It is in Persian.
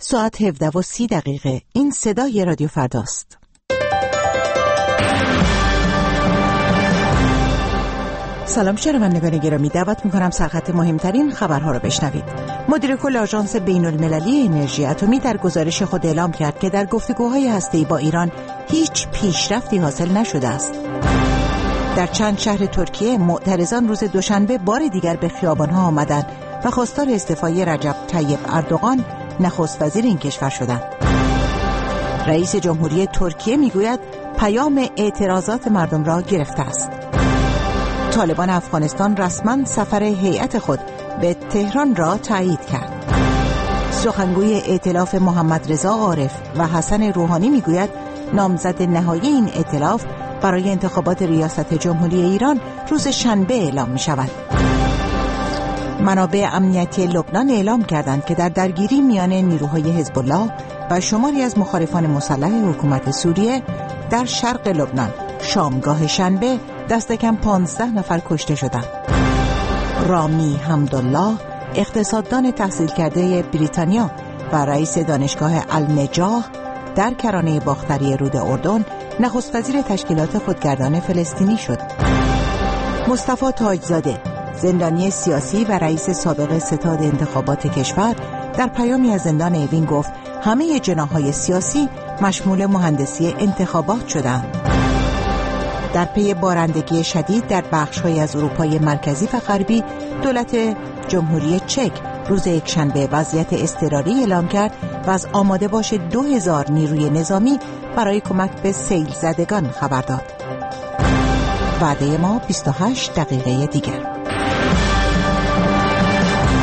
ساعت 17:30. این صدای رادیو فرداست. سلام شنوندگان گرامی، دعوت می‌کنم سرخط مهمترین خبرها را بشنوید. مدیر کل آژانس بین‌المللی انرژی اتمی در گزارش خود اعلام کرد که در گفتگوهای هسته‌ای با ایران هیچ پیشرفتی حاصل نشده است. در چند شهر ترکیه معترضان روز دوشنبه بار دیگر به خیابان‌ها آمدند و خواستار استعفای رجب طیب اردوغان نخست وزیر این کشور شدند. رئیس جمهوری ترکیه میگوید پیام اعتراضات مردم را گرفته است. طالبان افغانستان رسما سفر هیئت خود به تهران را تایید کرد. سخنگوی ائتلاف محمد رضا عارف و حسن روحانی میگوید نامزد نهایی این ائتلاف برای انتخابات ریاست جمهوری ایران روز شنبه اعلام می شود. منابع امنیتی لبنان اعلام کردند که در درگیری میان نیروهای حزب الله و شماری از مخالفان مسلح حکومت سوریه در شرق لبنان شامگاه شنبه دست کم 15 نفر کشته شدند. رامی حمدالله اقتصاددان تحصیل کرده بریتانیا و رئیس دانشگاه النجاح در کرانه باختری رود اردن نخست وزیر تشکیلات خودگردان فلسطینی شد. مصطفی تاجزاده زندانی سیاسی و رئیس سابق ستاد انتخابات کشور در پیامی از زندان اوین گفت همه جناح‌های سیاسی مشمول مهندسی انتخابات شدند. در پی بارندگی شدید در بخش‌های از اروپای مرکزی و غربی، دولت جمهوری چک روز یکشنبه وضعیت اضطراری اعلام کرد و از آماده باش 2000 نیروی نظامی برای کمک به سیل زدگان خبر داد. وعده ما 28 دقیقه دیگر.